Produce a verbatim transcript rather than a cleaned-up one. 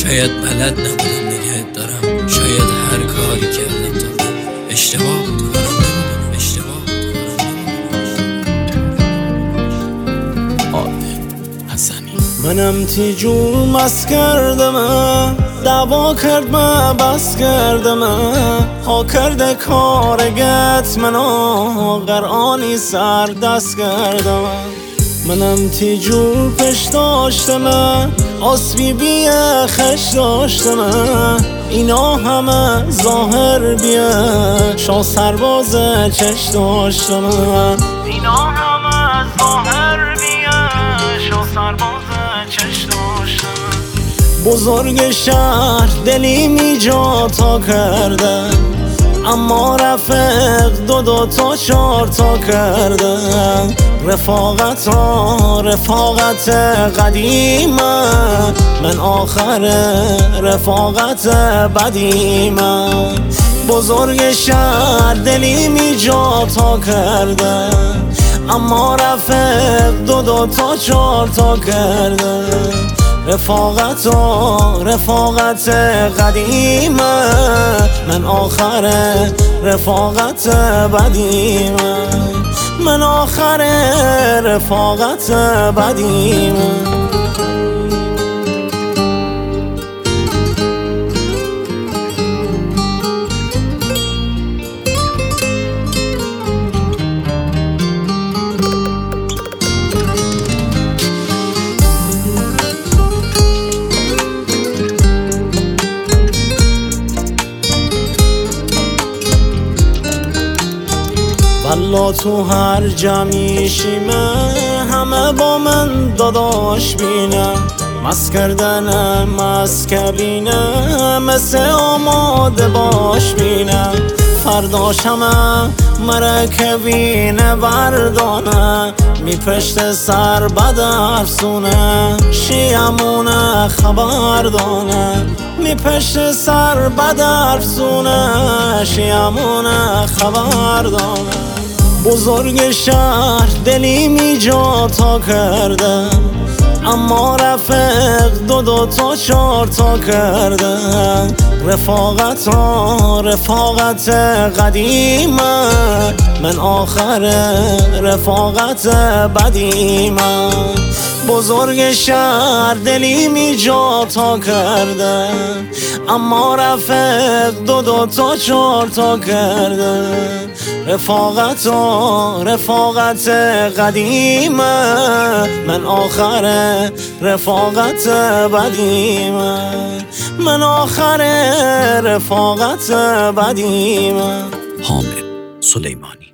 شاید بلد نبودم نگهت دارم، شاید هر کاری کردم تا اشتباه بود کارم، نمیدونم اشتباه بود کارم. حسنی منم تیجور مس کردم، دعوا کرد ما بس کردم، ها کرده کارگت منو قرآنی سر دست کردم. منم تیجور پش داشتم، آسبی بیه خش داشتم، اینا همه ظاهر بیه شا سرباز چش داشتم. اینا همه ظاهر بیه شا سرباز چش داشتم. بزرگ شهر دلی می جا تا کرده، اما رفیق دو دو تا چار تا کرده. رفاقت ها رفاقت قدیمه، من آخر رفاقت بدیمه. بزرگ شهر دلی می جا تا کرده، اما رفیق دو دو تا چار تا کرده. رفاقت و رفاقت قدیمه، من آخر رفاقت بدیمه. من آخر رفاقت بدیمه. والله تو هر جمعیشیمه همه با من داداش بینه، مس کردن مس کبینه مثل آماده باش بینه. فرداش همه مرکبینه وردانه، می پشت سر بد افسونه شیمونه خبردانه. می پشت سر بد افسونه شیمونه خبردانه. بزرگ شهر دلی می جا تا کرده، اما رفیق دو دو تا چار تا کرده. رفاقت ها رفاقت قدیمه، من آخر رفاقت بدیمه. بزرگ شهر دلی می جا تا کرده، اما رفیق دو دو تا چار تا کرده. رفاقت و رفاقت قدیمه، من آخر رفاقت بدیمه. من آخر رفاقت بدیمه. حامد سلیمانی.